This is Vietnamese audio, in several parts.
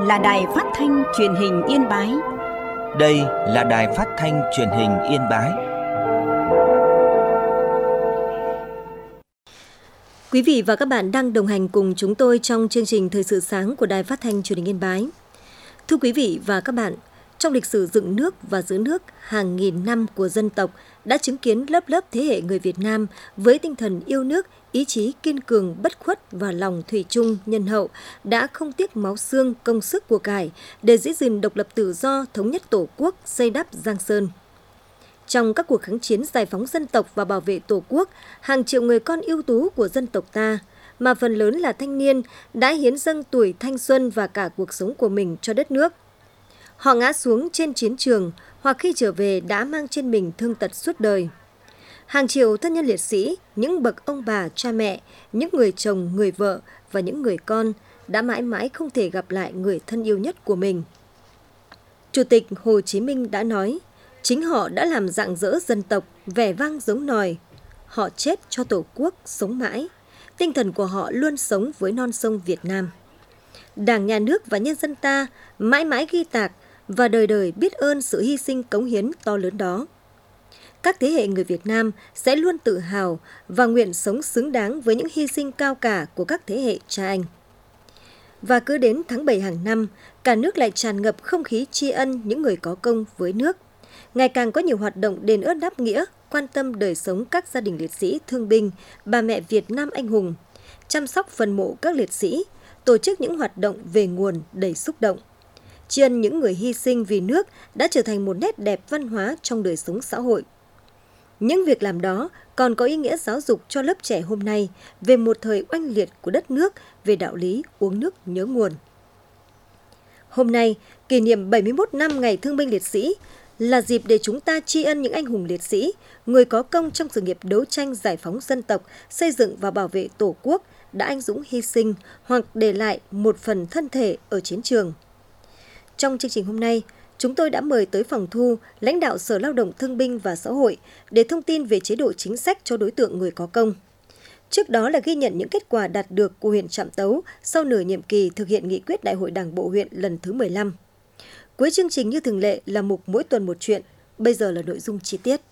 là Đài Phát thanh Truyền hình Yên Bái. Đây là Đài Phát thanh Truyền hình Yên Bái. Quý vị và các bạn đang đồng hành cùng chúng tôi trong chương trình Thời sự sáng của Đài Phát thanh Truyền hình Yên Bái. Thưa quý vị và các bạn, trong lịch sử dựng nước và giữ nước hàng nghìn năm của dân tộc đã chứng kiến lớp lớp thế hệ người Việt Nam với tinh thần yêu nước, ý chí kiên cường, bất khuất và lòng thủy chung nhân hậu đã không tiếc máu xương, công sức của cải để giữ gìn độc lập tự do, thống nhất Tổ quốc, xây đắp Giang Sơn. Trong các cuộc kháng chiến giải phóng dân tộc và bảo vệ Tổ quốc, hàng triệu người con ưu tú của dân tộc ta, mà phần lớn là thanh niên, đã hiến dâng tuổi thanh xuân và cả cuộc sống của mình cho đất nước. Họ ngã xuống trên chiến trường hoặc khi trở về đã mang trên mình thương tật suốt đời. Hàng triệu thân nhân liệt sĩ, những bậc ông bà, cha mẹ, những người chồng, người vợ và những người con đã mãi mãi không thể gặp lại người thân yêu nhất của mình. Chủ tịch Hồ Chí Minh đã nói, chính họ đã làm rạng rỡ dân tộc, vẻ vang giống nòi. Họ chết cho Tổ quốc sống mãi. Tinh thần của họ luôn sống với non sông Việt Nam. Đảng, Nhà nước và nhân dân ta mãi mãi ghi tạc và đời đời biết ơn sự hy sinh cống hiến to lớn đó. Các thế hệ người Việt Nam sẽ luôn tự hào và nguyện sống xứng đáng với những hy sinh cao cả của các thế hệ cha anh. Và cứ đến tháng 7 hàng năm, cả nước lại tràn ngập không khí tri ân những người có công với nước. Ngày càng có nhiều hoạt động đền ơn đáp nghĩa, quan tâm đời sống các gia đình liệt sĩ, thương binh, bà mẹ Việt Nam anh hùng, chăm sóc phần mộ các liệt sĩ, tổ chức những hoạt động về nguồn đầy xúc động. Tri ân những người hy sinh vì nước đã trở thành một nét đẹp văn hóa trong đời sống xã hội. Những việc làm đó còn có ý nghĩa giáo dục cho lớp trẻ hôm nay về một thời oanh liệt của đất nước, về đạo lý uống nước nhớ nguồn. Hôm nay, kỷ niệm 71 năm Ngày Thương binh Liệt sĩ là dịp để chúng ta tri ân những anh hùng liệt sĩ, người có công trong sự nghiệp đấu tranh giải phóng dân tộc, xây dựng và bảo vệ Tổ quốc đã anh dũng hy sinh hoặc để lại một phần thân thể ở chiến trường. Trong chương trình hôm nay, chúng tôi đã mời tới phòng thu lãnh đạo Sở Lao động Thương binh và Xã hội để thông tin về chế độ chính sách cho đối tượng người có công. Trước đó là ghi nhận những kết quả đạt được của huyện Trạm Tấu sau nửa nhiệm kỳ thực hiện nghị quyết Đại hội Đảng bộ huyện lần thứ 15. Cuối chương trình như thường lệ là mục Mỗi tuần một chuyện, bây giờ là nội dung chi tiết.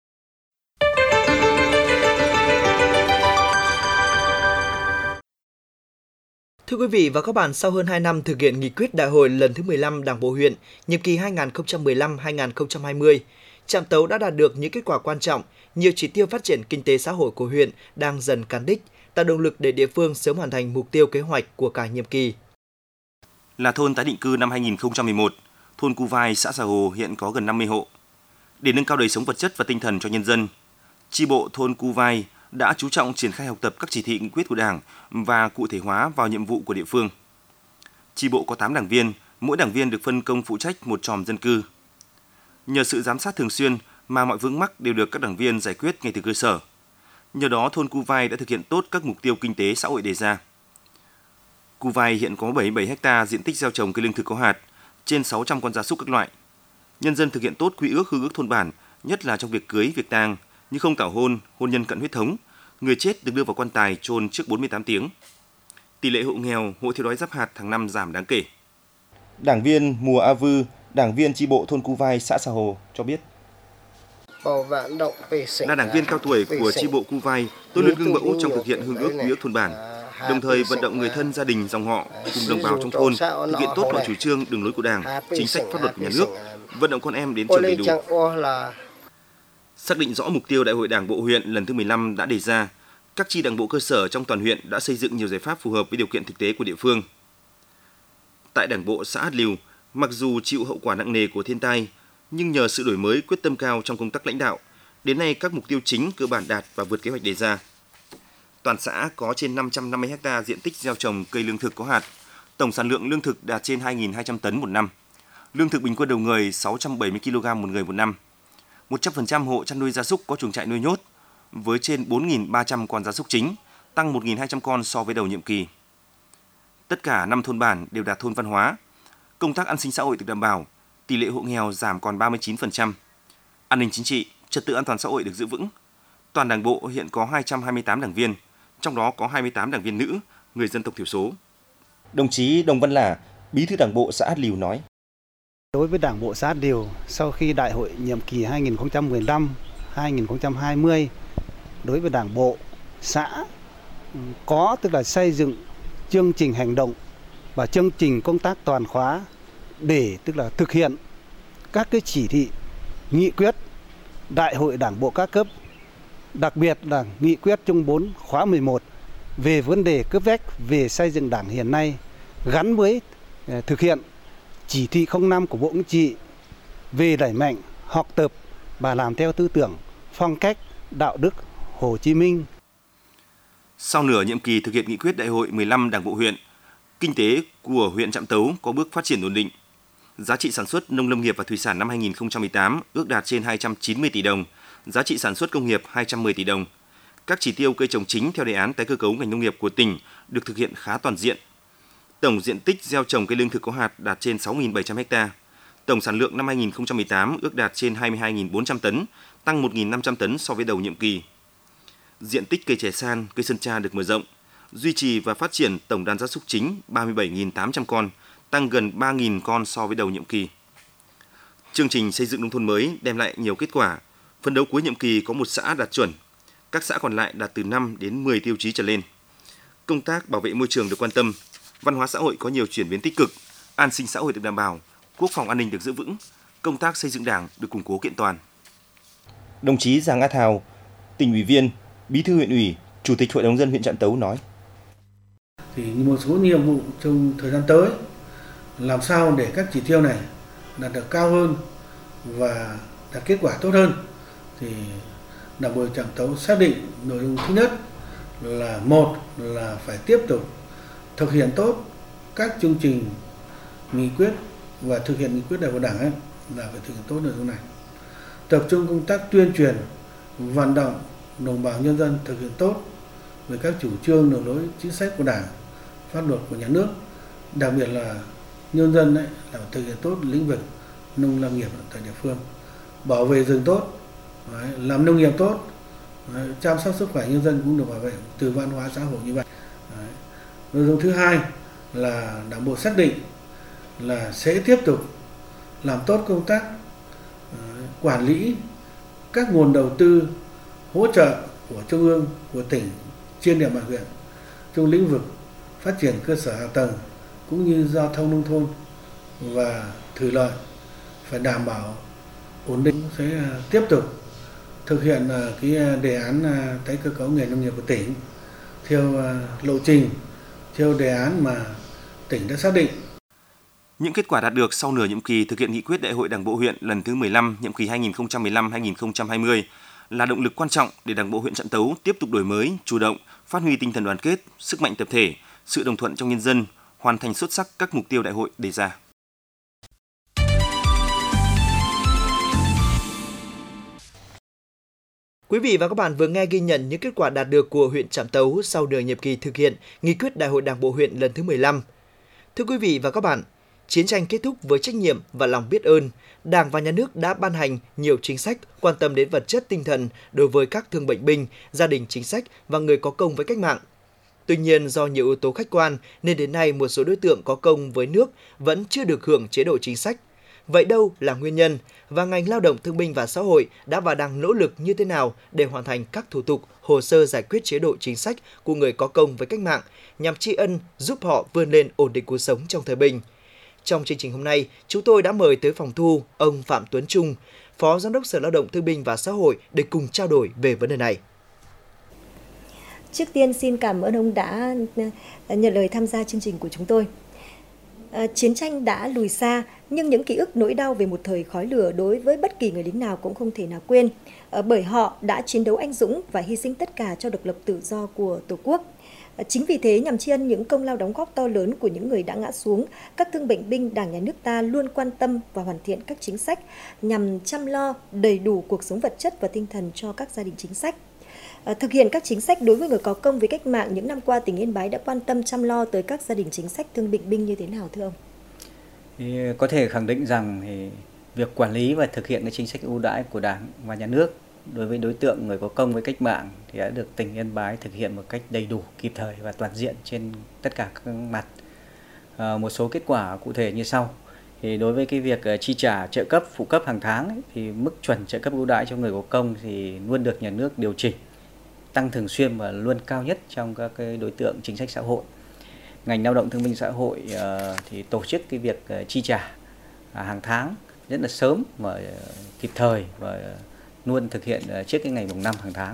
Thưa quý vị và các bạn, sau hơn 2 năm thực hiện nghị quyết Đại hội lần thứ 15 Đảng bộ huyện, nhiệm kỳ 2015-2020, Trạm Tấu đã đạt được những kết quả quan trọng, nhiều chỉ tiêu phát triển kinh tế xã hội của huyện đang dần cán đích, tạo động lực để địa phương sớm hoàn thành mục tiêu kế hoạch của cả nhiệm kỳ. Là thôn tái định cư năm 2011, thôn Cu Vai, xã Xà Hồ hiện có gần 50 hộ. Để nâng cao đời sống vật chất và tinh thần cho nhân dân, chi bộ thôn Cu Vai đã chú trọng triển khai học tập các chỉ thị nghị quyết của Đảng và cụ thể hóa vào nhiệm vụ của địa phương. Chi bộ có 8 đảng viên, mỗi đảng viên được phân công phụ trách một chòm dân cư. Nhờ sự giám sát thường xuyên mà mọi vướng mắc đều được các đảng viên giải quyết ngay từ cơ sở. Nhờ đó thôn Cu Vai đã thực hiện tốt các mục tiêu kinh tế xã hội đề ra. Cu Vai hiện có 77 ha diện tích gieo trồng cây lương thực có hạt, trên 600 con gia súc các loại. Nhân dân thực hiện tốt quy ước hương ước thôn bản, nhất là trong việc cưới, việc tang, như không tảo hôn, hôn nhân cận huyết thống, người chết được đưa vào quan tài chôn trước 48 tiếng. Tỷ lệ hộ nghèo, hộ thiếu đói giáp hạt hàng năm giảm đáng kể. Đảng viên Mùa A Vư, đảng viên chi bộ thôn Cu Vai, xã Xà Hồ cho biết. Là đảng viên cao tuổi của chi bộ Cu Vai, tôi luôn gương mẫu trong thực hiện hương ước quy ước thôn bản, đồng thời vận động người thân, gia đình, dòng họ cùng đồng bào trong thôn thực hiện tốt mọi chủ trương, đường lối của Đảng, chính sách pháp luật của nhà nước, vận động con em đến trường đầy đủ. Xác định rõ mục tiêu Đại hội Đảng bộ huyện lần thứ 15 đã đề ra, các chi đảng bộ cơ sở trong toàn huyện đã xây dựng nhiều giải pháp phù hợp với điều kiện thực tế của địa phương. Tại đảng bộ xã Hát Liều, mặc dù chịu hậu quả nặng nề của thiên tai, nhưng nhờ sự đổi mới, quyết tâm cao trong công tác lãnh đạo, đến nay các mục tiêu chính cơ bản đạt và vượt kế hoạch đề ra. Toàn xã có trên 550 ha diện tích gieo trồng cây lương thực có hạt, tổng sản lượng lương thực đạt trên 2.200 tấn một năm. Lương thực bình quân đầu người 670 kg một người một năm. 100% hộ chăn nuôi gia súc có chuồng trại nuôi nhốt, với trên 4.300 con gia súc chính, tăng 1.200 con so với đầu nhiệm kỳ. Tất cả 5 thôn bản đều đạt thôn văn hóa. Công tác an sinh xã hội được đảm bảo, tỷ lệ hộ nghèo giảm còn 39%. An ninh chính trị, trật tự an toàn xã hội được giữ vững. Toàn đảng bộ hiện có 228 đảng viên, trong đó có 28 đảng viên nữ, người dân tộc thiểu số. Đồng chí Đồng Văn Lả, Bí thư Đảng bộ xã Át Liều nói. Đối với Đảng bộ xã Át Liều, sau khi đại hội nhiệm kỳ 2015-2020, đối với Đảng bộ xã có tức là xây dựng chương trình hành động và chương trình công tác toàn khóa để tức là thực hiện các cái chỉ thị, nghị quyết đại hội Đảng bộ các cấp, đặc biệt là nghị quyết Trung 4 khóa 11 về vấn đề cấp bách về xây dựng Đảng hiện nay, gắn với thực hiện chỉ thị 05 của Bộ Chính trị về đẩy mạnh học tập và làm theo tư tưởng, phong cách, đạo đức Hồ Chí Minh. Sau nửa nhiệm kỳ thực hiện nghị quyết đại hội 15 Đảng bộ huyện, kinh tế của huyện Trạm Tấu có bước phát triển ổn định. Giá trị sản xuất nông lâm nghiệp và thủy sản năm 2018 ước đạt trên 290 tỷ đồng, giá trị sản xuất công nghiệp 210 tỷ đồng. Các chỉ tiêu cây trồng chính theo đề án tái cơ cấu ngành nông nghiệp của tỉnh được thực hiện khá toàn diện. Tổng diện tích gieo trồng cây lương thực có hạt đạt trên 6.700 ha. Tổng sản lượng năm 2018 ước đạt trên 22.400 tấn, tăng 1.500 tấn so với đầu nhiệm kỳ. Diện tích cây chè san, cây sơn tra được mở rộng, duy trì và phát triển tổng đàn gia súc chính 37.800 con, tăng gần 3.000 con so với đầu nhiệm kỳ. Chương trình xây dựng nông thôn mới đem lại nhiều kết quả. Phấn đấu cuối nhiệm kỳ có một xã đạt chuẩn, các xã còn lại đạt từ 5 đến 10 tiêu chí trở lên. Công tác bảo vệ môi trường được quan tâm, văn hóa xã hội có nhiều chuyển biến tích cực, an sinh xã hội được đảm bảo, quốc phòng an ninh được giữ vững, công tác xây dựng Đảng được củng cố kiện toàn. Đồng chí Giàng A Thào, tỉnh ủy viên, bí thư huyện ủy, chủ tịch hội đồng nhân dân huyện Trạm Tấu nói. Thì một số nhiệm vụ trong thời gian tới làm sao để các chỉ tiêu này đạt được cao hơn và đạt kết quả tốt hơn, thì Đảng bộ Trạm Tấu xác định nội dung thứ nhất là một là phải tiếp tục thực hiện tốt các chương trình nghị quyết và thực hiện nghị quyết đại hội Đảng ấy, là phải thực hiện tốt nội dung này. Tập trung công tác tuyên truyền, vận động đồng bào nhân dân thực hiện tốt về các chủ trương, đường lối, chính sách của Đảng, pháp luật của nhà nước, đặc biệt là nhân dân ấy, là thực hiện tốt lĩnh vực nông lâm nghiệp tại địa phương, bảo vệ rừng tốt, làm nông nghiệp tốt, chăm sóc sức khỏe nhân dân cũng được bảo vệ từ văn hóa xã hội như vậy. Nội dung thứ hai là Đảng bộ xác định là sẽ tiếp tục làm tốt công tác quản lý các nguồn đầu tư hỗ trợ của Trung ương, của tỉnh trên địa bàn huyện trong lĩnh vực phát triển cơ sở hạ tầng cũng như giao thông nông thôn và thủy lợi phải đảm bảo ổn định. Sẽ tiếp tục thực hiện cái đề án tái cơ cấu ngành nông nghiệp của tỉnh theo lộ trình, theo đề án mà tỉnh đã xác định. Những kết quả đạt được sau nửa nhiệm kỳ thực hiện nghị quyết đại hội Đảng bộ huyện lần thứ 15 nhiệm kỳ 2015-2020 là động lực quan trọng để Đảng bộ huyện Trạm Tấu tiếp tục đổi mới, chủ động, phát huy tinh thần đoàn kết, sức mạnh tập thể, sự đồng thuận trong nhân dân, hoàn thành xuất sắc các mục tiêu đại hội đề ra. Quý vị và các bạn vừa nghe ghi nhận những kết quả đạt được của huyện Trạm Tấu sau nửa nhiệm kỳ thực hiện nghị quyết đại hội Đảng bộ huyện lần thứ 15. Thưa quý vị và các bạn, chiến tranh kết thúc với trách nhiệm và lòng biết ơn, Đảng và Nhà nước đã ban hành nhiều chính sách quan tâm đến vật chất tinh thần đối với các thương bệnh binh, gia đình chính sách và người có công với cách mạng. Tuy nhiên, do nhiều yếu tố khách quan nên đến nay một số đối tượng có công với nước vẫn chưa được hưởng chế độ chính sách. Vậy đâu là nguyên nhân và ngành lao động thương binh và xã hội đã và đang nỗ lực như thế nào để hoàn thành các thủ tục, hồ sơ giải quyết chế độ chính sách của người có công với cách mạng nhằm tri ân giúp họ vươn lên ổn định cuộc sống trong thời bình? Trong chương trình hôm nay, chúng tôi đã mời tới phòng thu ông Phạm Tuấn Trung, Phó Giám đốc Sở Lao động Thương binh và Xã hội để cùng trao đổi về vấn đề này. Trước tiên xin cảm ơn ông đã nhận lời tham gia chương trình của chúng tôi. Chiến tranh đã lùi xa, nhưng những ký ức nỗi đau về một thời khói lửa đối với bất kỳ người lính nào cũng không thể nào quên, bởi họ đã chiến đấu anh dũng và hy sinh tất cả cho độc lập tự do của Tổ quốc. Chính vì thế, nhằm tri ân những công lao đóng góp to lớn của những người đã ngã xuống, các thương bệnh binh Đảng, Nhà nước ta luôn quan tâm và hoàn thiện các chính sách nhằm chăm lo đầy đủ cuộc sống vật chất và tinh thần cho các gia đình chính sách. Thực hiện các chính sách đối với người có công với cách mạng, những năm qua tỉnh Yên Bái đã quan tâm chăm lo tới các gia đình chính sách thương bệnh binh như thế nào thưa ông? Thì có thể khẳng định rằng thì việc quản lý và thực hiện cái chính sách ưu đãi của Đảng và Nhà nước đối với đối tượng người có công với cách mạng thì đã được tỉnh Yên Bái thực hiện một cách đầy đủ, kịp thời và toàn diện trên tất cả các mặt. Một số kết quả cụ thể như sau. Thì đối với cái việc chi trả trợ cấp phụ cấp hàng tháng ấy, thì mức chuẩn trợ cấp ưu đãi cho người có công thì luôn được nhà nước điều chỉnh tăng thường xuyên và luôn cao nhất trong các cái đối tượng chính sách xã hội. Ngành Lao động Thương binh Xã hội thì tổ chức cái việc chi trả hàng tháng rất là sớm và kịp thời và luôn thực hiện trước cái ngày mùng 5 hàng tháng.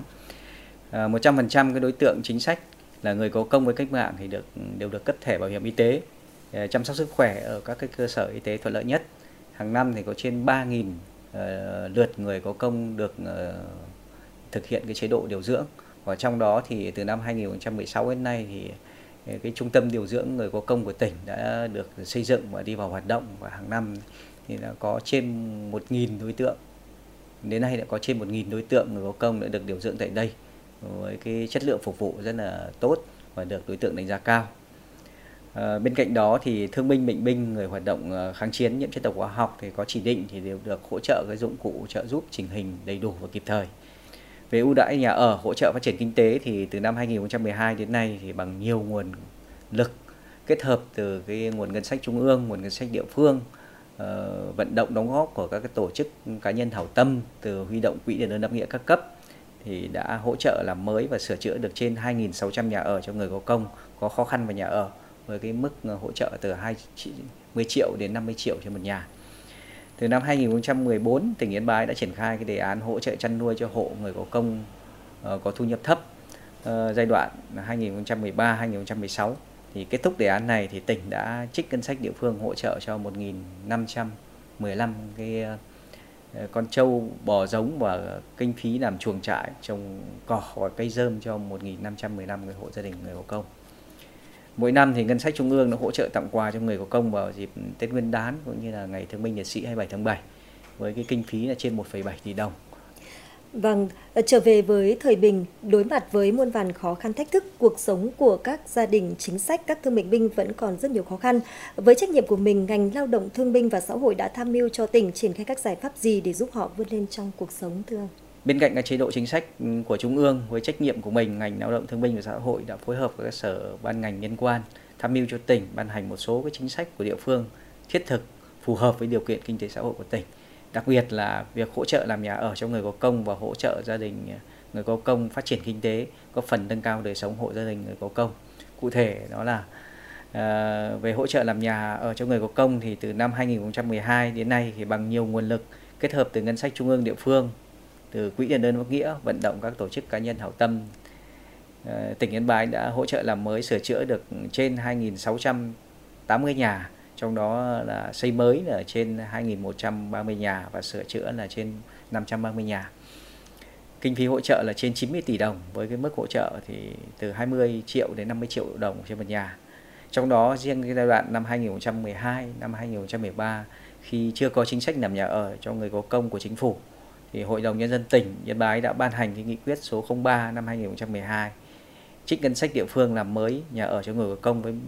100% cái đối tượng chính sách là người có công với cách mạng thì đều được cấp thẻ bảo hiểm y tế, chăm sóc sức khỏe ở các cái cơ sở y tế thuận lợi nhất. Hàng năm thì có trên 3.000 lượt người có công được thực hiện cái chế độ điều dưỡng. Và trong đó thì từ năm 2016 đến nay thì cái trung tâm điều dưỡng người có công của tỉnh đã được xây dựng và đi vào hoạt động, và hàng năm thì đã có trên 1.000 đối tượng. Đến nay đã có trên 1.000 đối tượng người có công đã được điều dưỡng tại đây với cái chất lượng phục vụ rất là tốt và được đối tượng đánh giá cao. Bên cạnh đó thì thương binh, bệnh binh, người hoạt động kháng chiến, nhiễm chất độc hóa học thì có chỉ định thì đều được hỗ trợ cái dụng cụ trợ giúp chỉnh hình đầy đủ và kịp thời. Về ưu đãi nhà ở, hỗ trợ phát triển kinh tế thì từ năm 2012 đến nay thì bằng nhiều nguồn lực kết hợp từ cái nguồn ngân sách trung ương, nguồn ngân sách địa phương, vận động đóng góp của các cái tổ chức cá nhân hảo tâm, từ huy động quỹ đền ơn đáp nghĩa các cấp thì đã hỗ trợ làm mới và sửa chữa được trên 2.600 nhà ở cho người có công có khó khăn về nhà ở, với cái mức hỗ trợ từ 20 triệu đến 50 triệu cho một nhà. Từ năm 2014, tỉnh Yên Bái đã triển khai cái đề án hỗ trợ chăn nuôi cho hộ người có công có thu nhập thấp giai đoạn 2013-2016. Thì kết thúc đề án này thì tỉnh đã trích ngân sách địa phương hỗ trợ cho 1.515 cái con trâu bò giống và kinh phí làm chuồng trại, trồng cỏ và cây rơm cho 1.515 người hộ gia đình người có công. Mỗi năm thì ngân sách trung ương nó hỗ trợ tặng quà cho người có công vào dịp Tết Nguyên đán cũng như là ngày Thương binh Liệt sĩ 27 tháng 7 với cái kinh phí là trên 1,7 tỷ đồng. Vâng, trở về với thời bình, đối mặt với muôn vàn khó khăn thách thức, cuộc sống của các gia đình chính sách, các thương bệnh binh vẫn còn rất nhiều khó khăn. Với trách nhiệm của mình, ngành Lao động Thương binh và Xã hội đã tham mưu cho tỉnh triển khai các giải pháp gì để giúp họ vươn lên trong cuộc sống, thưa ông? Bên cạnh các chế độ chính sách của Trung ương, với trách nhiệm của mình, ngành Lao động Thương binh và Xã hội đã phối hợp với các sở ban ngành liên quan tham mưu cho tỉnh ban hành một số cái chính sách của địa phương thiết thực, phù hợp với điều kiện kinh tế xã hội của tỉnh. Đặc biệt là việc hỗ trợ làm nhà ở cho người có công và hỗ trợ gia đình người có công phát triển kinh tế, có phần nâng cao đời sống hộ gia đình người có công. Cụ thể đó là về hỗ trợ làm nhà ở cho người có công thì từ năm 2012 đến nay thì bằng nhiều nguồn lực kết hợp từ ngân sách trung ương địa phương, từ quỹ đền ơn đáp nghĩa, vận động các tổ chức cá nhân hảo tâm, tỉnh Yên Bái đã hỗ trợ làm mới sửa chữa được trên 2.680 nhà, trong đó là xây mới là trên 2.130 nhà và sửa chữa là trên 530 nhà. Kinh phí hỗ trợ là trên 90 tỷ đồng với cái mức hỗ trợ thì từ 20 triệu đến 50 triệu đồng trên một nhà. Trong đó riêng cái giai đoạn năm 2012, năm 2013 khi chưa có chính sách làm nhà ở cho người có công của chính phủ thì Hội đồng Nhân dân tỉnh Yên Bái đã ban hành cái nghị quyết số 03 năm 2012 trích ngân sách địa phương làm mới nhà ở cho người có công với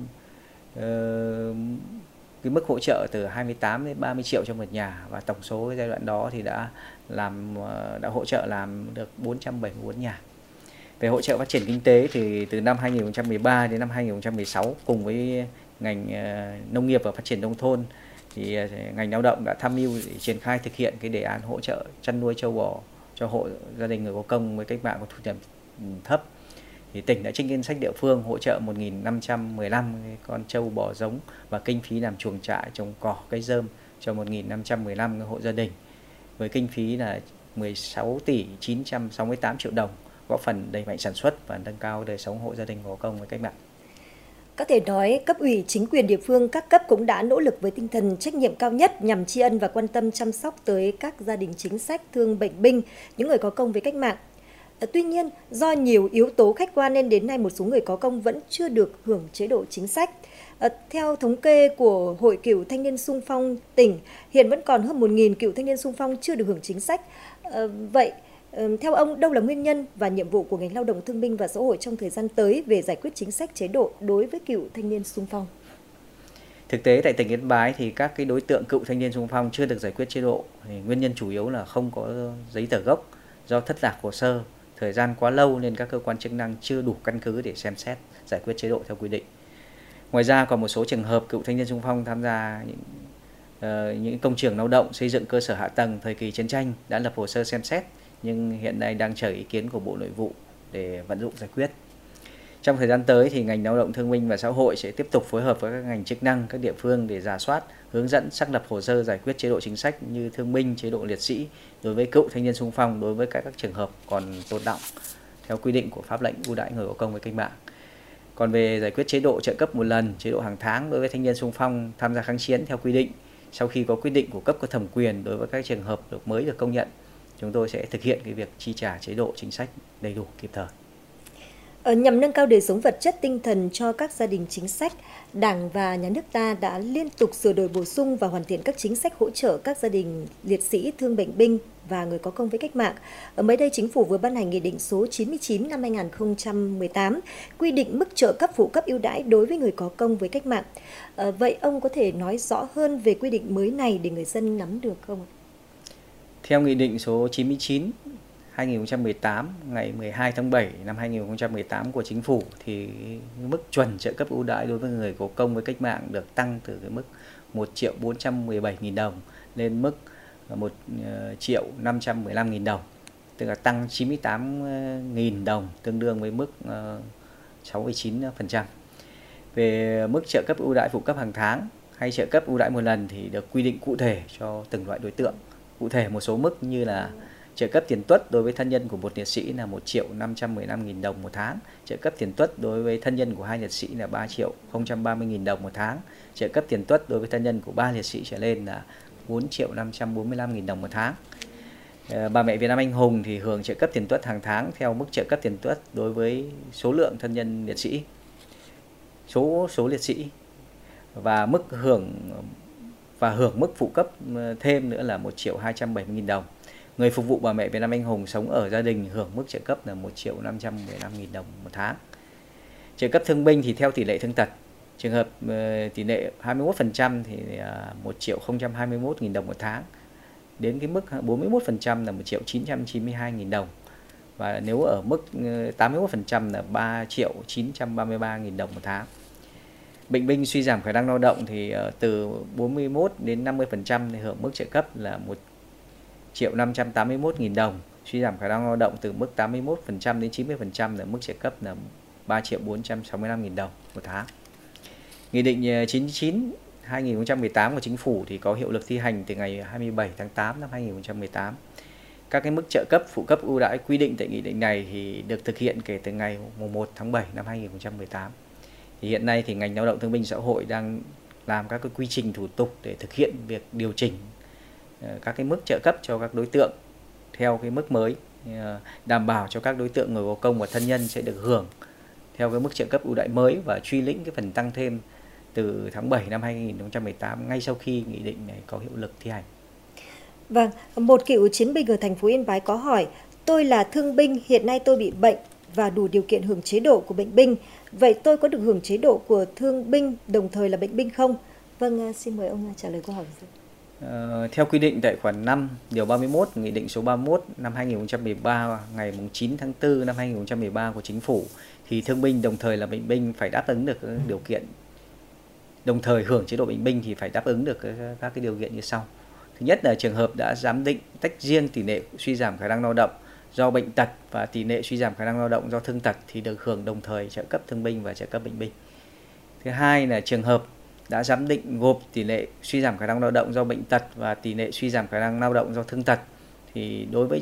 cái mức hỗ trợ từ 28 đến 30 triệu cho một nhà, và tổng số giai đoạn đó thì đã hỗ trợ làm được 474 nhà. Về hỗ trợ phát triển kinh tế thì từ năm 2013 đến năm 2016 cùng với ngành nông nghiệp và phát triển nông thôn thì ngành lao động đã tham mưu để triển khai thực hiện cái đề án hỗ trợ chăn nuôi trâu bò cho hộ gia đình người có công với cách mạng có thu nhập thấp. Thì tỉnh đã trích ngân sách địa phương hỗ trợ 1.515 con trâu bò giống và kinh phí làm chuồng trại, trồng cỏ, cây rơm cho 1.515 hộ gia đình với kinh phí là 16 tỷ 968 triệu đồng, góp phần đẩy mạnh sản xuất và nâng cao đời sống hộ gia đình có công với cách mạng. Có thể nói, cấp ủy, chính quyền địa phương các cấp cũng đã nỗ lực với tinh thần trách nhiệm cao nhất nhằm tri ân và quan tâm chăm sóc tới các gia đình chính sách, thương bệnh binh, những người có công với cách mạng. Tuy nhiên, do nhiều yếu tố khách quan nên đến nay một số người có công vẫn chưa được hưởng chế độ chính sách. Theo thống kê của Hội Cựu Thanh niên Xung phong tỉnh, hiện vẫn còn hơn 1.000 cựu thanh niên xung phong chưa được hưởng chính sách. Vậy, theo ông, đâu là nguyên nhân và nhiệm vụ của ngành Lao động Thương binh và Xã hội trong thời gian tới về giải quyết chính sách chế độ đối với cựu thanh niên xung phong? Thực tế tại tỉnh Yên Bái thì các cái đối tượng cựu thanh niên xung phong chưa được giải quyết chế độ thì nguyên nhân chủ yếu là không có giấy tờ gốc, do thất lạc hồ sơ, thời gian quá lâu nên các cơ quan chức năng chưa đủ căn cứ để xem xét giải quyết chế độ theo quy định. Ngoài ra còn một số trường hợp cựu thanh niên xung phong tham gia những công trường lao động xây dựng cơ sở hạ tầng thời kỳ chiến tranh đã lập hồ sơ xem xét, nhưng hiện nay đang chờ ý kiến của Bộ Nội vụ để vận dụng giải quyết. Trong thời gian tới thì ngành lao động thương binh và xã hội sẽ tiếp tục phối hợp với các ngành chức năng, các địa phương để rà soát, hướng dẫn xác lập hồ sơ giải quyết chế độ chính sách như thương binh, chế độ liệt sĩ đối với cựu thanh niên xung phong đối với các trường hợp còn tồn đọng theo quy định của pháp lệnh ưu đãi người có công với cách mạng. Còn về giải quyết chế độ trợ cấp một lần, chế độ hàng tháng đối với thanh niên xung phong tham gia kháng chiến theo quy định, sau khi có quyết định của cấp có thẩm quyền đối với các trường hợp mới được công nhận, chúng tôi sẽ thực hiện cái việc chi trả chế độ chính sách đầy đủ kịp thời. Nhằm nâng cao đời sống vật chất tinh thần cho các gia đình chính sách, Đảng và Nhà nước ta đã liên tục sửa đổi bổ sung và hoàn thiện các chính sách hỗ trợ các gia đình liệt sĩ, thương bệnh binh và người có công với cách mạng. Mới đây, Chính phủ vừa ban hành Nghị định số 99 năm 2018 quy định mức trợ cấp phụ cấp ưu đãi đối với người có công với cách mạng. Vậy ông có thể nói rõ hơn về quy định mới này để người dân nắm được không? Theo Nghị định số 99 2018 ngày 12 tháng 7 năm 2018 của Chính phủ thì mức chuẩn trợ cấp ưu đãi đối với người có công với cách mạng được tăng từ cái mức 1.417.000 đồng lên mức 1.515.000 đồng, tức là tăng 98.000 đồng, tương đương với mức 69%. Về mức trợ cấp ưu đãi phụ cấp hàng tháng hay trợ cấp ưu đãi một lần thì được quy định cụ thể cho từng loại đối tượng. Cụ thể một số mức như là trợ cấp tiền tuất đối với thân nhân của một liệt sĩ là 1.515.000 đồng một tháng, trợ cấp tiền tuất đối với thân nhân của 2 liệt sĩ là 3.030.000 đồng một tháng, trợ cấp tiền tuất đối với thân nhân của 3 liệt sĩ trở lên là 4.545.000 đồng một tháng. Bà mẹ Việt Nam anh hùng thì hưởng trợ cấp tiền tuất hàng tháng theo mức trợ cấp tiền tuất đối với số lượng thân nhân liệt sĩ, số liệt sĩ và hưởng mức phụ cấp thêm nữa là 1.270.000 đồng. Người phục vụ bà mẹ Việt Nam anh hùng sống ở gia đình hưởng mức trợ cấp là 1.515.000 đồng một tháng. Trợ cấp thương binh thì theo tỷ lệ thương tật. Trường hợp tỷ lệ 21% thì 1.021.000 đồng một tháng. Đến cái mức 41% là 1.992.000 đồng. Và nếu ở mức 81% là 3.933.000 đồng một tháng. Bệnh binh suy giảm khả năng lao động thì từ 41 đến 50% thì hưởng mức trợ cấp là 1.581.000 đồng. Suy giảm khả năng lao động từ mức 81% đến 90% là mức trợ cấp là 3.465.000 đồng một tháng. Nghị định 99 2018 của Chính phủ thì có hiệu lực thi hành từ ngày 27 tháng 8 năm 2018. Các cái mức trợ cấp phụ cấp ưu đãi quy định tại nghị định này thì được thực hiện kể từ ngày 1 tháng 7 năm 2018. Thì hiện nay thì ngành lao động thương binh xã hội đang làm các cái quy trình thủ tục để thực hiện việc điều chỉnh các cái mức trợ cấp cho các đối tượng theo cái mức mới, đảm bảo cho các đối tượng người có công và thân nhân sẽ được hưởng theo cái mức trợ cấp ưu đãi mới và truy lĩnh cái phần tăng thêm từ tháng 7 năm 2018 ngay sau khi nghị định này có hiệu lực thi hành. Vâng, một cựu chiến binh ở thành phố Yên Bái có hỏi: tôi là thương binh, hiện nay tôi bị bệnh và đủ điều kiện hưởng chế độ của bệnh binh. Vậy tôi có được hưởng chế độ của thương binh đồng thời là bệnh binh không? Vâng, xin mời ông trả lời câu hỏi. Theo quy định tại khoản 5 điều 31 Nghị định số 31 năm 2013 ngày 9 tháng 4 năm 2013 của Chính phủ thì thương binh đồng thời là bệnh binh phải đáp ứng được điều kiện, đồng thời hưởng chế độ bệnh binh thì phải đáp ứng được các cái điều kiện như sau. Thứ nhất là trường hợp đã giám định tách riêng tỷ lệ suy giảm khả năng lao động do bệnh tật và tỷ lệ suy giảm khả năng lao động do thương tật thì được hưởng đồng thời trợ cấp thương binh và trợ cấp bệnh binh. Thứ hai là trường hợp đã giám định gộp tỷ lệ suy giảm khả năng lao động do bệnh tật và tỷ lệ suy giảm khả năng lao động do thương tật thì đối với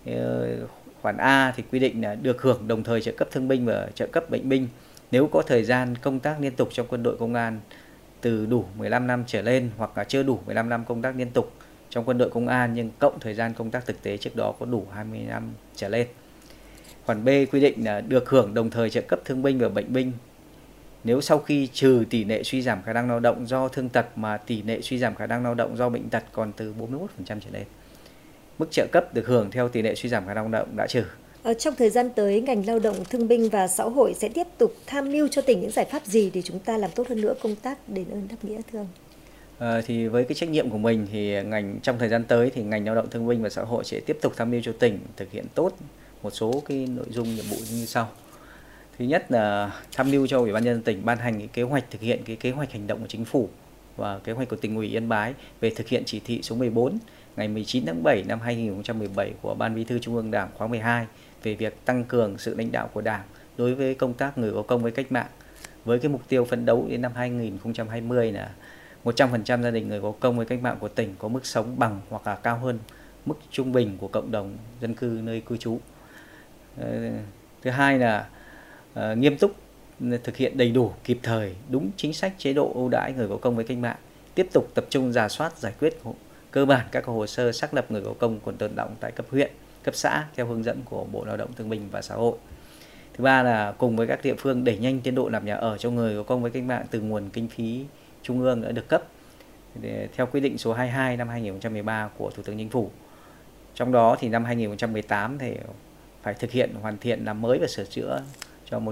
khoản A thì quy định là được hưởng đồng thời trợ cấp thương binh và trợ cấp bệnh binh nếu có thời gian công tác liên tục trong quân đội công an từ đủ 15 năm trở lên hoặc là chưa đủ 15 năm công tác liên tục trong quân đội công an nhưng cộng thời gian công tác thực tế trước đó có đủ 20 năm trở lên. Khoản B quy định là được hưởng đồng thời trợ cấp thương binh và bệnh binh nếu sau khi trừ tỷ lệ suy giảm khả năng lao động do thương tật mà tỷ lệ suy giảm khả năng lao động do bệnh tật còn từ 41% trở lên. Mức trợ cấp được hưởng theo tỷ lệ suy giảm khả năng lao động đã trừ. Trong thời gian tới, ngành lao động thương binh và xã hội sẽ tiếp tục tham mưu cho tỉnh những giải pháp gì để chúng ta làm tốt hơn nữa công tác đền ơn đáp nghĩa thưa ông? Thì với cái trách nhiệm của mình thì trong thời gian tới thì ngành lao động thương binh và xã hội sẽ tiếp tục tham mưu cho tỉnh thực hiện tốt một số cái nội dung nhiệm vụ như sau. Thứ nhất là tham mưu cho Ủy ban nhân dân tỉnh ban hành cái kế hoạch thực hiện cái kế hoạch hành động của chính phủ và kế hoạch của Tỉnh ủy Yên Bái về thực hiện chỉ thị số 14 ngày 19 tháng 7 năm 2017 của Ban Bí thư Trung ương Đảng khóa 12 về việc tăng cường sự lãnh đạo của Đảng đối với công tác người có công với cách mạng, với cái mục tiêu phấn đấu đến năm 2020 là 100% gia đình người có công với cách mạng của tỉnh có mức sống bằng hoặc là cao hơn mức trung bình của cộng đồng dân cư nơi cư trú. Thứ hai là nghiêm túc thực hiện đầy đủ, kịp thời, đúng chính sách chế độ ưu đãi người có công với cách mạng, tiếp tục tập trung rà soát giải quyết cơ bản các hồ sơ xác lập người có công còn tồn đọng tại cấp huyện, cấp xã theo hướng dẫn của Bộ Lao động Thương binh và Xã hội. Thứ ba là cùng với các địa phương đẩy nhanh tiến độ làm nhà ở cho người có công với cách mạng từ nguồn kinh phí trung ương đã được cấp theo quyết định số 22 năm 2013 của Thủ tướng Chính phủ. Trong đó thì năm 2018 thì phải thực hiện hoàn thiện làm mới và sửa chữa cho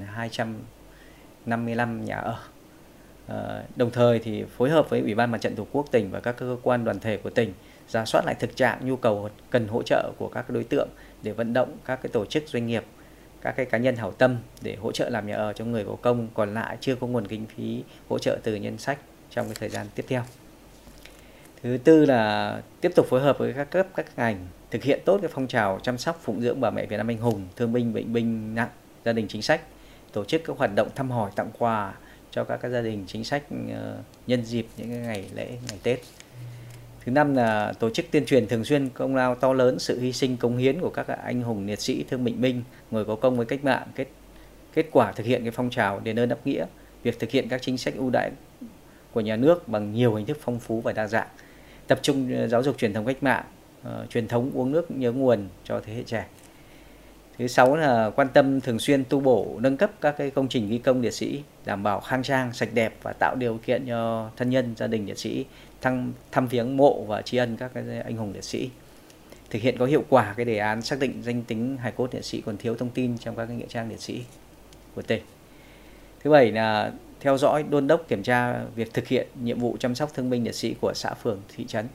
1.255 nhà ở. Đồng thời thì phối hợp với Ủy ban Mặt trận Tổ quốc tỉnh và các cơ quan đoàn thể của tỉnh rà soát lại thực trạng nhu cầu cần hỗ trợ của các đối tượng để vận động các cái tổ chức doanh nghiệp, các cái cá nhân hảo tâm để hỗ trợ làm nhà ở cho người có công còn lại chưa có nguồn kinh phí hỗ trợ từ ngân sách trong cái thời gian tiếp theo. Thứ tư là tiếp tục phối hợp với các cấp các ngành thực hiện tốt cái phong trào chăm sóc phụng dưỡng bà mẹ Việt Nam anh hùng, thương binh, bệnh binh nặng, gia đình chính sách, tổ chức các hoạt động thăm hỏi, tặng quà cho các gia đình chính sách nhân dịp những ngày lễ, ngày Tết. Thứ năm là tổ chức tuyên truyền thường xuyên công lao to lớn, sự hy sinh cống hiến của các anh hùng liệt sĩ, thương bệnh binh, người có công với cách mạng, kết quả thực hiện cái phong trào đền ơn đáp nghĩa, việc thực hiện các chính sách ưu đãi của nhà nước bằng nhiều hình thức phong phú và đa dạng, tập trung giáo dục truyền thống cách mạng, truyền thống uống nước nhớ nguồn cho thế hệ trẻ. Thứ sáu là quan tâm thường xuyên tu bổ, nâng cấp các cái công trình ghi công liệt sĩ, đảm bảo khang trang, sạch đẹp và tạo điều kiện cho thân nhân, gia đình liệt sĩ thăm viếng mộ và tri ân các cái anh hùng liệt sĩ. Thực hiện có hiệu quả cái đề án xác định danh tính hài cốt liệt sĩ còn thiếu thông tin trong các cái nghĩa trang liệt sĩ của tỉnh. Thứ bảy là theo dõi, đôn đốc, kiểm tra việc thực hiện nhiệm vụ chăm sóc thương binh liệt sĩ của xã, phường, thị trấn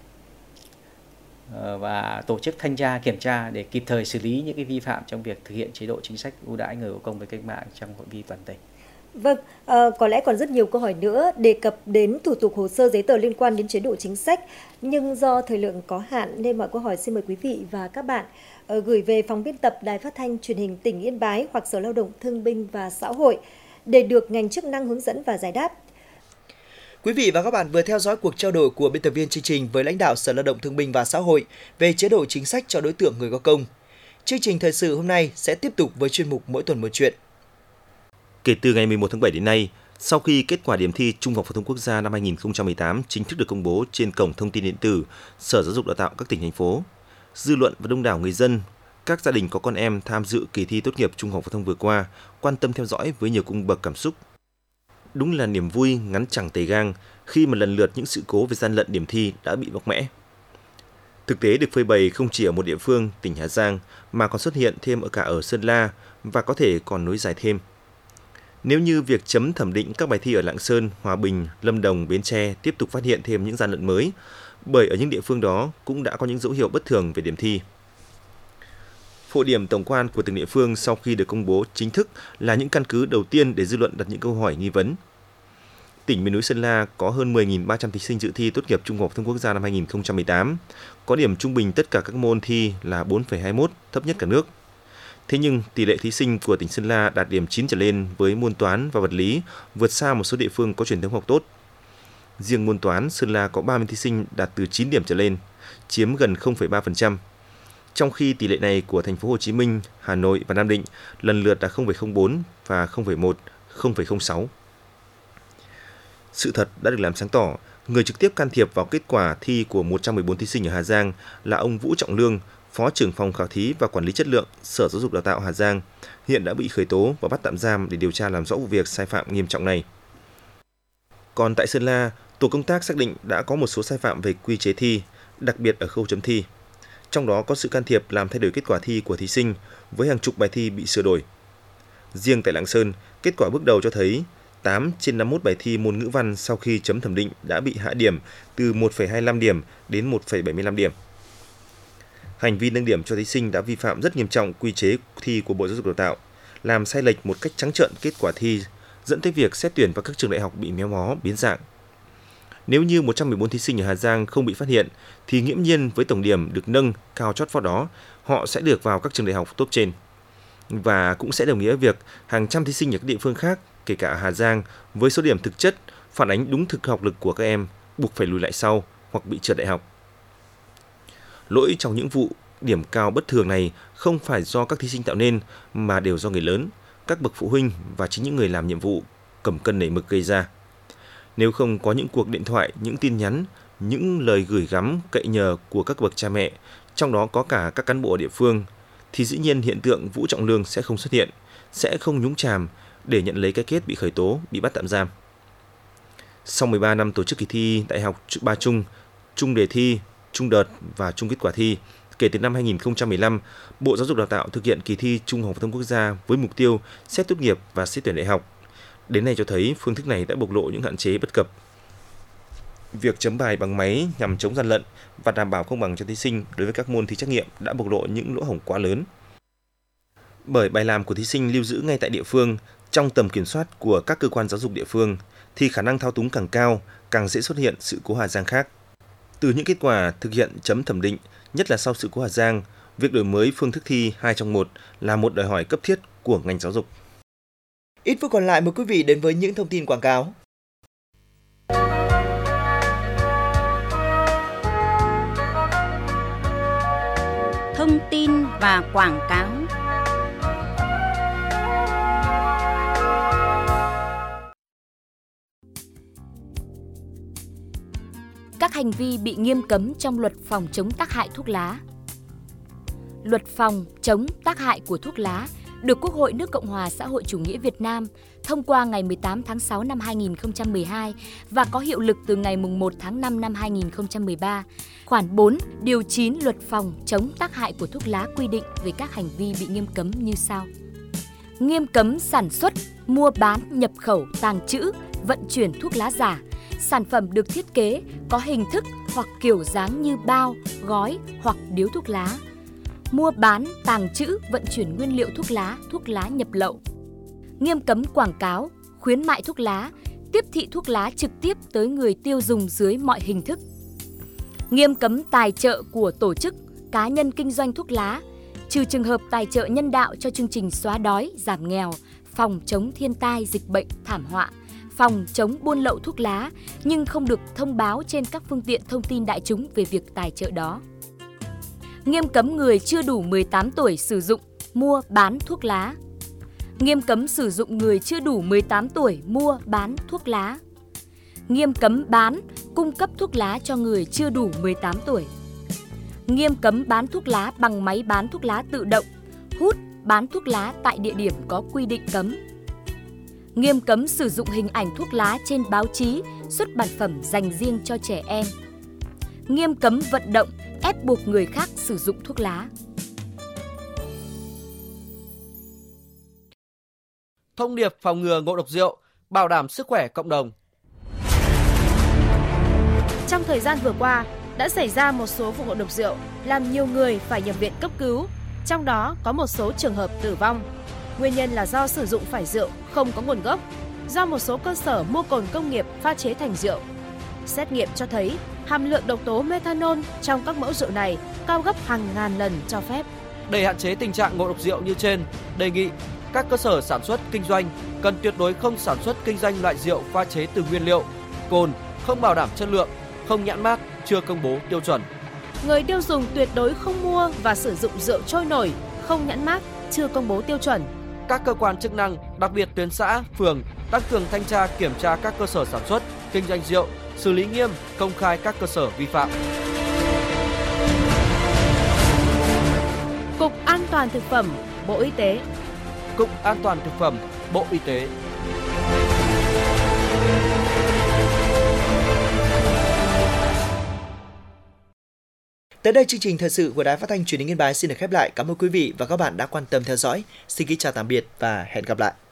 và tổ chức thanh tra, kiểm tra để kịp thời xử lý những cái vi phạm trong việc thực hiện chế độ chính sách ưu đãi người có công với cách mạng trong phạm vi toàn tỉnh. Vâng, có lẽ còn rất nhiều câu hỏi nữa đề cập đến thủ tục hồ sơ giấy tờ liên quan đến chế độ chính sách, nhưng do thời lượng có hạn nên mọi câu hỏi xin mời quý vị và các bạn gửi về phòng biên tập Đài Phát thanh Truyền hình tỉnh Yên Bái hoặc Sở Lao động Thương binh và Xã hội để được ngành chức năng hướng dẫn và giải đáp. Quý vị và các bạn vừa theo dõi cuộc trao đổi của biên tập viên chương trình với lãnh đạo Sở Lao động Thương binh và Xã hội về chế độ chính sách cho đối tượng người có công. Chương trình thời sự hôm nay sẽ tiếp tục với chuyên mục Mỗi tuần một chuyện. Kể từ ngày 11 tháng 7 đến nay, sau khi kết quả điểm thi Trung học phổ thông quốc gia năm 2018 chính thức được công bố trên cổng thông tin điện tử Sở Giáo dục Đào tạo các tỉnh thành phố, dư luận và đông đảo người dân, các gia đình có con em tham dự kỳ thi tốt nghiệp Trung học phổ thông vừa qua quan tâm theo dõi với nhiều cung bậc cảm xúc. Đúng là niềm vui ngắn chẳng tề gang khi mà lần lượt những sự cố về gian lận điểm thi đã bị bóc mẽ. Thực tế được phơi bày không chỉ ở một địa phương, tỉnh Hà Giang, mà còn xuất hiện thêm cả ở Sơn La và có thể còn nối dài thêm. Nếu như việc chấm thẩm định các bài thi ở Lạng Sơn, Hòa Bình, Lâm Đồng, Bến Tre tiếp tục phát hiện thêm những gian lận mới, bởi ở những địa phương đó cũng đã có những dấu hiệu bất thường về điểm thi. Phổ điểm tổng quan của từng địa phương sau khi được công bố chính thức là những căn cứ đầu tiên để dư luận đặt những câu hỏi nghi vấn. Tỉnh miền núi Sơn La có hơn 10.300 thí sinh dự thi tốt nghiệp Trung học phổ thông quốc gia năm 2018, có điểm trung bình tất cả các môn thi là 4,21, thấp nhất cả nước. Thế nhưng tỷ lệ thí sinh của tỉnh Sơn La đạt điểm 9 trở lên với môn toán và vật lý vượt xa một số địa phương có truyền thống học tốt. Riêng môn toán, Sơn La có 30 thí sinh đạt từ 9 điểm trở lên, chiếm gần 0,3%. Trong khi tỷ lệ này của thành phố Hồ Chí Minh, Hà Nội và Nam Định lần lượt là 0,04 và 0,1, 0,06. Sự thật đã được làm sáng tỏ, người trực tiếp can thiệp vào kết quả thi của 114 thí sinh ở Hà Giang là ông Vũ Trọng Lương, Phó trưởng phòng khảo thí và quản lý chất lượng Sở Giáo dục Đào tạo Hà Giang, hiện đã bị khởi tố và bắt tạm giam để điều tra làm rõ vụ việc sai phạm nghiêm trọng này. Còn tại Sơn La, tổ công tác xác định đã có một số sai phạm về quy chế thi, đặc biệt ở khâu chấm thi. Trong đó có sự can thiệp làm thay đổi kết quả thi của thí sinh với hàng chục bài thi bị sửa đổi. Riêng tại Lạng Sơn, kết quả bước đầu cho thấy 8 trên 51 bài thi môn ngữ văn sau khi chấm thẩm định đã bị hạ điểm từ 1,25 điểm đến 1,75 điểm. Hành vi nâng điểm cho thí sinh đã vi phạm rất nghiêm trọng quy chế thi của Bộ Giáo dục Đào tạo, làm sai lệch một cách trắng trợn kết quả thi, dẫn tới việc xét tuyển vào các trường đại học bị méo mó, biến dạng. Nếu như 114 thí sinh ở Hà Giang không bị phát hiện, thì nghiễm nhiên với tổng điểm được nâng cao chót vót đó, họ sẽ được vào các trường đại học top trên. Và cũng sẽ đồng nghĩa việc hàng trăm thí sinh ở các địa phương khác, kể cả Hà Giang, với số điểm thực chất phản ánh đúng thực học lực của các em, buộc phải lùi lại sau hoặc bị trượt đại học. Lỗi trong những vụ điểm cao bất thường này không phải do các thí sinh tạo nên mà đều do người lớn, các bậc phụ huynh và chính những người làm nhiệm vụ cầm cân nảy mực gây ra. Nếu không có những cuộc điện thoại, những tin nhắn, những lời gửi gắm cậy nhờ của các bậc cha mẹ, trong đó có cả các cán bộ ở địa phương, thì dĩ nhiên hiện tượng Vũ Trọng Lương sẽ không xuất hiện, sẽ không nhúng chàm để nhận lấy cái kết bị khởi tố, bị bắt tạm giam. Sau 13 năm tổ chức kỳ thi Đại học 3 chung, chung đề thi, chung đợt và chung kết quả thi, kể từ năm 2015, Bộ Giáo dục Đào tạo thực hiện kỳ thi Trung học phổ thông quốc gia với mục tiêu xét tốt nghiệp và xét tuyển đại học. Đến nay cho thấy phương thức này đã bộc lộ những hạn chế bất cập. Việc chấm bài bằng máy nhằm chống gian lận và đảm bảo công bằng cho thí sinh đối với các môn thi trắc nghiệm đã bộc lộ những lỗ hổng quá lớn. Bởi bài làm của thí sinh lưu giữ ngay tại địa phương, trong tầm kiểm soát của các cơ quan giáo dục địa phương, thì khả năng thao túng càng cao, càng dễ xuất hiện sự cố Hà Giang khác. Từ những kết quả thực hiện chấm thẩm định, nhất là sau sự cố Hà Giang, việc đổi mới phương thức thi 2 trong 1 là một đòi hỏi cấp thiết của ngành giáo dục. Ít phút còn lại mời quý vị đến với những thông tin quảng cáo. Thông tin và quảng cáo. Các hành vi bị nghiêm cấm trong luật phòng chống tác hại thuốc lá. Luật phòng chống tác hại của thuốc lá được Quốc hội nước Cộng hòa xã hội chủ nghĩa Việt Nam thông qua ngày 18 tháng 6 năm 2012 và có hiệu lực từ ngày 1 tháng 5 năm 2013. Khoản 4, điều 9 luật phòng chống tác hại của thuốc lá quy định về các hành vi bị nghiêm cấm như sau. Nghiêm cấm sản xuất, mua bán, nhập khẩu, tàng trữ, vận chuyển thuốc lá giả. Sản phẩm được thiết kế có hình thức hoặc kiểu dáng như bao, gói hoặc điếu thuốc lá. Mua bán, tàng trữ, vận chuyển nguyên liệu thuốc lá nhập lậu. Nghiêm cấm quảng cáo, khuyến mại thuốc lá, tiếp thị thuốc lá trực tiếp tới người tiêu dùng dưới mọi hình thức. Nghiêm cấm tài trợ của tổ chức, cá nhân kinh doanh thuốc lá, trừ trường hợp tài trợ nhân đạo cho chương trình xóa đói, giảm nghèo, phòng chống thiên tai, dịch bệnh, thảm họa, phòng chống buôn lậu thuốc lá, nhưng không được thông báo trên các phương tiện thông tin đại chúng về việc tài trợ đó. Nghiêm cấm người chưa đủ 18 tuổi sử dụng, mua, bán thuốc lá. Nghiêm cấm sử dụng người chưa đủ 18 tuổi mua, bán thuốc lá. Nghiêm cấm bán, cung cấp thuốc lá cho người chưa đủ 18 tuổi. Nghiêm cấm bán thuốc lá bằng máy bán thuốc lá tự động, hút, bán thuốc lá tại địa điểm có quy định cấm. Nghiêm cấm sử dụng hình ảnh thuốc lá trên báo chí, xuất bản phẩm dành riêng cho trẻ em. Nghiêm cấm vận động, ép buộc người khác sử dụng thuốc lá. Thông điệp phòng ngừa ngộ độc rượu, bảo đảm sức khỏe cộng đồng. Trong thời gian vừa qua, đã xảy ra một số vụ ngộ độc rượu làm nhiều người phải nhập viện cấp cứu, trong đó có một số trường hợp tử vong. Nguyên nhân là do sử dụng phải rượu không có nguồn gốc, do một số cơ sở mua cồn công nghiệp pha chế thành rượu. Xét nghiệm cho thấy hàm lượng độc tố methanol trong các mẫu rượu này cao gấp hàng ngàn lần cho phép. Để hạn chế tình trạng ngộ độc rượu như trên, đề nghị các cơ sở sản xuất kinh doanh cần tuyệt đối không sản xuất kinh doanh loại rượu pha chế từ nguyên liệu, cồn, không bảo đảm chất lượng, không nhãn mác, chưa công bố tiêu chuẩn. Người tiêu dùng tuyệt đối không mua và sử dụng rượu trôi nổi, không nhãn mác, chưa công bố tiêu chuẩn. Các cơ quan chức năng, đặc biệt tuyến xã, phường, tăng cường thanh tra kiểm tra các cơ sở sản xuất, kinh doanh rượu, xử lý nghiêm, công khai các cơ sở vi phạm. Cục An toàn thực phẩm, Bộ Y tế. Cục An toàn thực phẩm, Bộ Y tế. Tới đây chương trình thời sự của Đài Phát thanh Truyền hình Yên Bái xin được khép lại. Cảm ơn quý vị và các bạn đã quan tâm theo dõi. Xin kính chào tạm biệt và hẹn gặp lại.